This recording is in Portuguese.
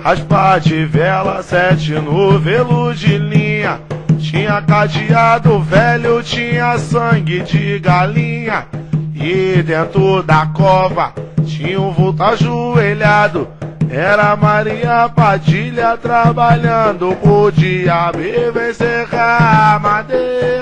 raspa de vela, 7 novelo de linha. Tinha cadeado velho, tinha sangue de galinha. E dentro da cova tinha um vulto ajoelhado. Era Maria Padilha trabalhando, podia me vencer a madeira.